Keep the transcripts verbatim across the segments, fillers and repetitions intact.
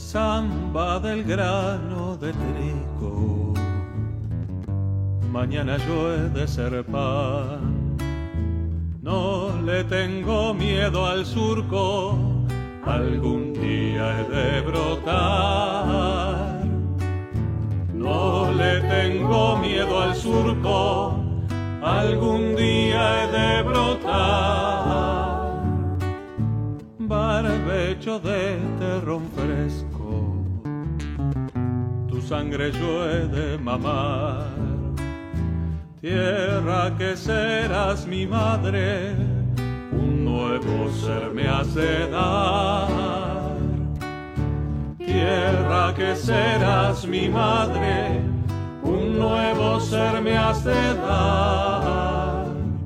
samba del grano de trigo. Mañana yo he de ser pan. No le tengo miedo al surco, algún día he de brotar. No le tengo miedo al surco, algún día he de brotar. Barbecho de terrón fresco, tu sangre yo he de mamar. Tierra que serás mi madre, un nuevo ser me hace dar. Tierra que serás mi madre, un nuevo ser me hace dar.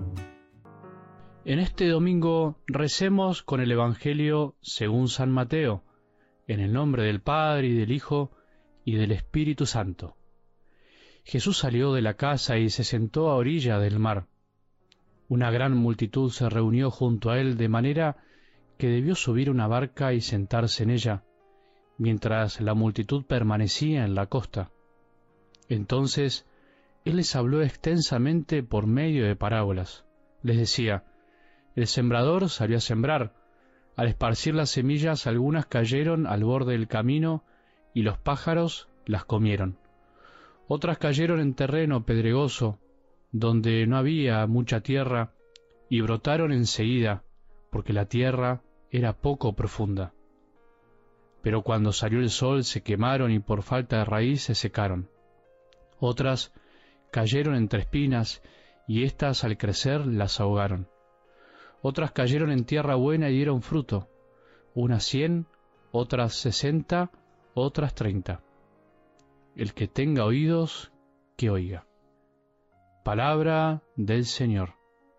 En este domingo recemos con el Evangelio según San Mateo, en el nombre del Padre y del Hijo y del Espíritu Santo. Jesús salió de la casa y se sentó a orilla del mar. Una gran multitud se reunió junto a él de manera que debió subir una barca y sentarse en ella, mientras la multitud permanecía en la costa. Entonces él les habló extensamente por medio de parábolas. Les decía: el sembrador salió a sembrar. Al esparcir las semillas, algunas cayeron al borde del camino y los pájaros las comieron. Otras cayeron en terreno pedregoso, donde no había mucha tierra, y brotaron enseguida, porque la tierra era poco profunda. Pero cuando salió el sol se quemaron y por falta de raíz se secaron. Otras cayeron entre espinas, y éstas al crecer las ahogaron. Otras cayeron en tierra buena y dieron fruto, unas cien, otras sesenta, otras treinta. El que tenga oídos, que oiga. Palabra del Señor.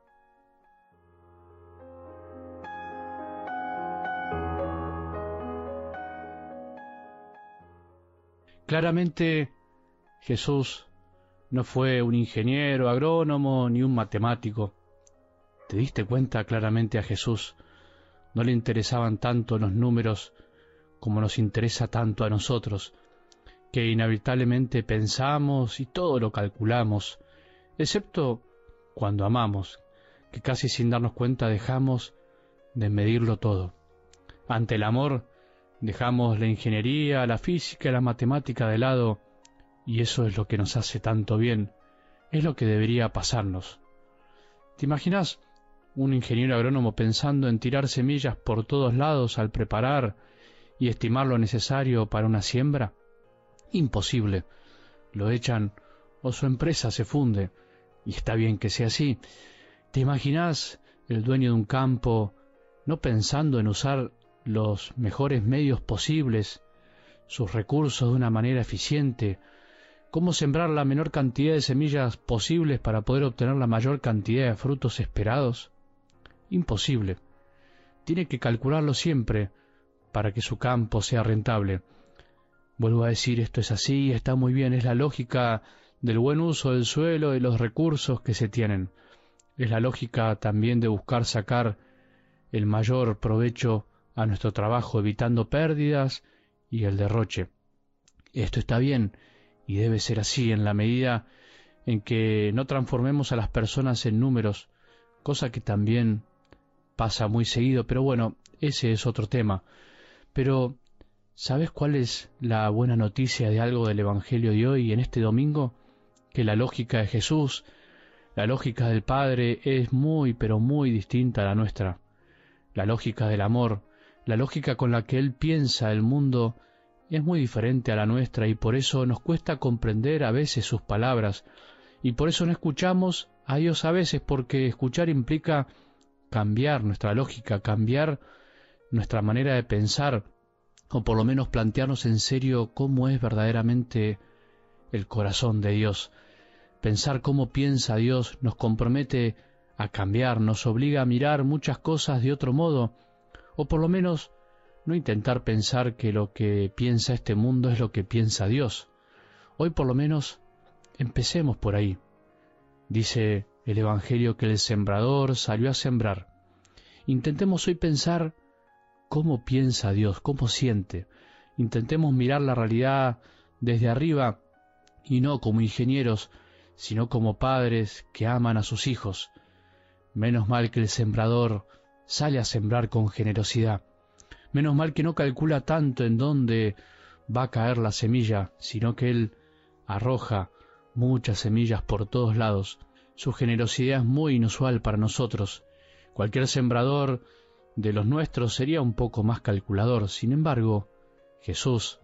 Claramente, Jesús no fue un ingeniero, agrónomo, ni un matemático. ¿Te diste cuenta? Claramente a Jesús no le interesaban tanto los números como nos interesa tanto a nosotros, que inevitablemente pensamos y todo lo calculamos, excepto cuando amamos, que casi sin darnos cuenta dejamos de medirlo todo. Ante el amor dejamos la ingeniería, la física, la matemática de lado, y eso es lo que nos hace tanto bien, es lo que debería pasarnos. ¿Te imaginas un ingeniero agrónomo pensando en tirar semillas por todos lados al preparar y estimar lo necesario para una siembra? Imposible. Lo echan o su empresa se funde, y está bien que sea así. ¿Te imaginas el dueño de un campo no pensando en usar los mejores medios posibles, sus recursos de una manera eficiente, cómo sembrar la menor cantidad de semillas posibles para poder obtener la mayor cantidad de frutos esperados? Imposible. Tiene que calcularlo siempre para que su campo sea rentable. Vuelvo a decir, esto es así, está muy bien, es la lógica del buen uso del suelo y los recursos que se tienen. Es la lógica también de buscar sacar el mayor provecho a nuestro trabajo, evitando pérdidas y el derroche. Esto está bien y debe ser así en la medida en que no transformemos a las personas en números, cosa que también pasa muy seguido, pero bueno, ese es otro tema. Pero ¿sabes cuál es la buena noticia de algo del Evangelio de hoy, en este domingo? Que la lógica de Jesús, la lógica del Padre, es muy, pero muy distinta a la nuestra. La lógica del amor, la lógica con la que Él piensa el mundo, es muy diferente a la nuestra, y por eso nos cuesta comprender a veces sus palabras, y por eso no escuchamos a Dios a veces, porque escuchar implica cambiar nuestra lógica, cambiar nuestra manera de pensar, o por lo menos plantearnos en serio cómo es verdaderamente el corazón de Dios. Pensar cómo piensa Dios nos compromete a cambiar, nos obliga a mirar muchas cosas de otro modo, o por lo menos no intentar pensar que lo que piensa este mundo es lo que piensa Dios. Hoy por lo menos empecemos por ahí. Dice el Evangelio que el sembrador salió a sembrar. Intentemos hoy pensar cómo piensa Dios, cómo siente, Intentemos mirar la realidad desde arriba y no como ingenieros, sino como padres que aman a sus hijos. Menos mal que el sembrador sale a sembrar con generosidad. Menos mal que no calcula tanto en dónde va a caer la semilla, sino que él arroja muchas semillas por todos lados. Su generosidad es muy inusual para nosotros. Cualquier sembrador de los nuestros sería un poco más calculador. Sin embargo, Jesús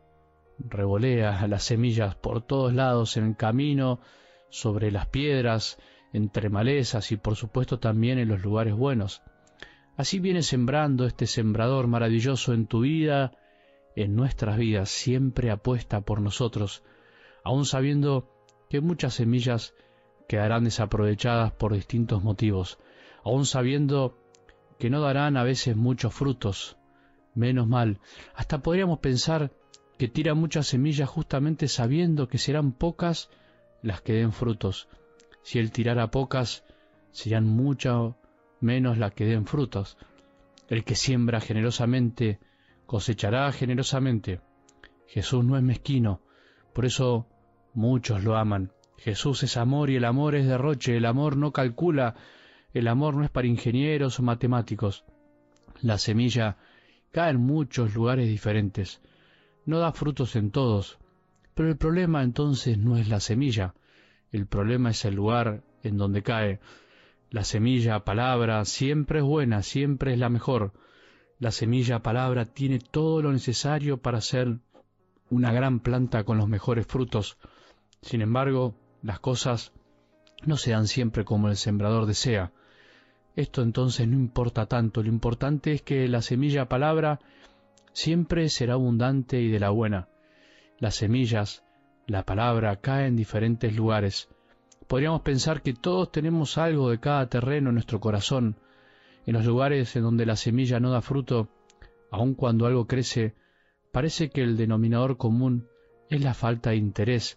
revolea las semillas por todos lados, en el camino, sobre las piedras, entre malezas y por supuesto también en los lugares buenos. Así viene sembrando este sembrador maravilloso en tu vida, en nuestras vidas, siempre apuesta por nosotros, aun sabiendo que muchas semillas quedarán desaprovechadas por distintos motivos, aun sabiendo que no darán a veces muchos frutos. Menos mal, hasta podríamos pensar que tira muchas semillas justamente sabiendo que serán pocas las que den frutos. Si él tirara pocas, serían mucho menos las que den frutos. El que siembra generosamente, cosechará generosamente. Jesús no es mezquino, por eso muchos lo aman. Jesús es amor y el amor es derroche, el amor no calcula, el amor no es para ingenieros o matemáticos. La semilla cae en muchos lugares diferentes, no da frutos en todos, pero el problema entonces no es la semilla, el problema es el lugar en donde cae. La semilla, palabra, siempre es buena, siempre es la mejor. La semilla, palabra, tiene todo lo necesario para ser una gran planta con los mejores frutos. Sin embargo, las cosas no se dan siempre como el sembrador desea. Esto entonces no importa tanto, lo importante es que la semilla, palabra, siempre será abundante y de la buena. Las semillas, la palabra, caen en diferentes lugares. Podríamos pensar que todos tenemos algo de cada terreno en nuestro corazón. En los lugares en donde la semilla no da fruto, aun cuando algo crece, parece que el denominador común es la falta de interés,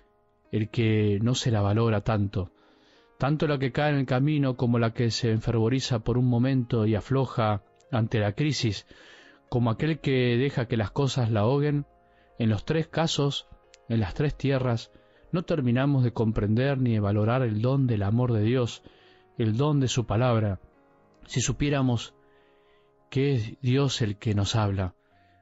el que no se la valora tanto. Tanto la que cae en el camino como la que se enfervoriza por un momento y afloja ante la crisis, como aquel que deja que las cosas la ahoguen. En los tres casos, en las tres tierras, no terminamos de comprender ni de valorar el don del amor de Dios, el don de su palabra. Si supiéramos que es Dios el que nos habla,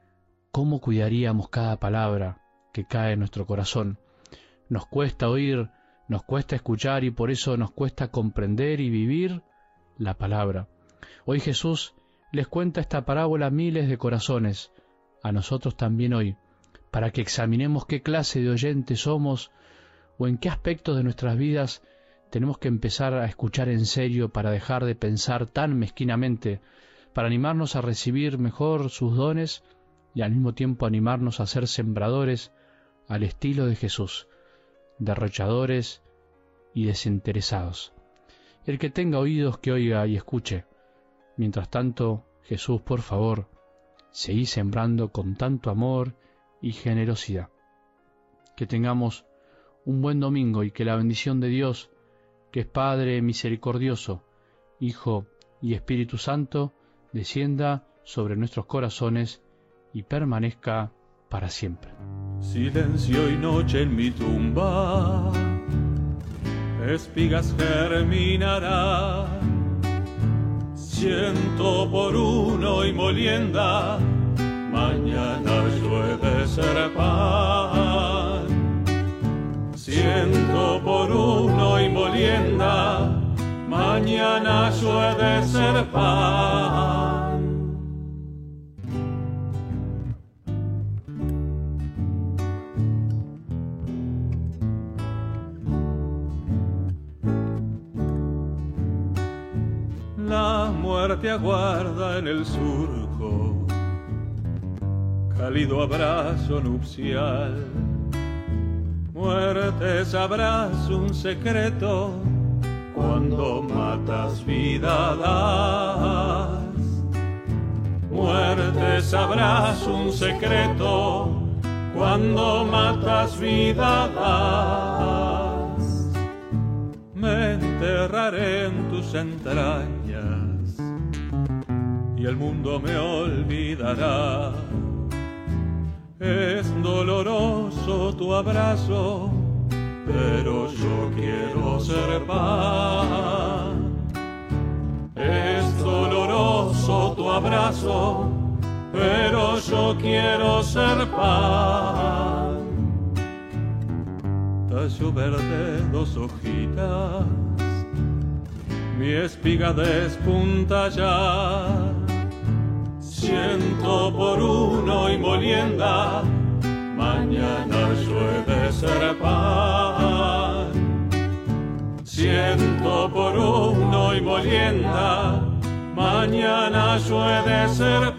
¿cómo cuidaríamos cada palabra que cae en nuestro corazón? Nos cuesta oír, nos cuesta escuchar y por eso nos cuesta comprender y vivir la palabra. Hoy Jesús les cuenta esta parábola a miles de corazones, a nosotros también hoy, para que examinemos qué clase de oyentes somos o en qué aspectos de nuestras vidas tenemos que empezar a escuchar en serio para dejar de pensar tan mezquinamente, para animarnos a recibir mejor sus dones y al mismo tiempo animarnos a ser sembradores al estilo de Jesús, derrochadores y desinteresados. El que tenga oídos que oiga y escuche. Mientras tanto, Jesús, por favor, seguí sembrando con tanto amor y generosidad. Que tengamos un buen domingo y que la bendición de Dios, que es Padre misericordioso, Hijo y Espíritu Santo, descienda sobre nuestros corazones y permanezca para siempre. Silencio y noche en mi tumba, espigas germinará, ciento por uno y molienda, mañana llueve ser pan. Ciento por uno y molienda, mañana llueve ser pan. La muerte aguarda en el surco, cálido abrazo nupcial. Muerte, sabrás un secreto, cuando matas vida das. Muerte, sabrás un secreto, cuando matas vida das. Me enterraré en tus entrañas y el mundo me olvidará. Es doloroso tu abrazo, pero yo quiero ser pan. Es doloroso tu abrazo, pero yo quiero ser pan. Tallo verde, dos hojitas, mi espiga despunta ya. Ciento por uno y molienda, mañana yo he de ser pan. Ciento por uno y molienda, mañana yo he de ser